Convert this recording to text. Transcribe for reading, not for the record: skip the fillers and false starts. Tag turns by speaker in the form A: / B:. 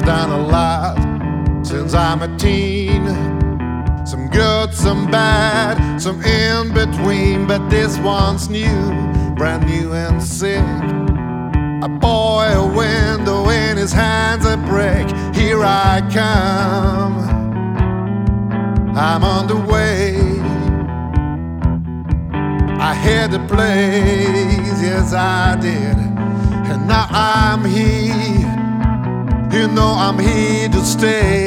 A: done a lot since I'm a teen. Some good, some bad, some in between, but this one's new, brand new and sick. A boy, a window, in his hands a brick. Here I come, I'm on the way. I hit the place, yes I did, and now I'm here. You know I'm here to stay.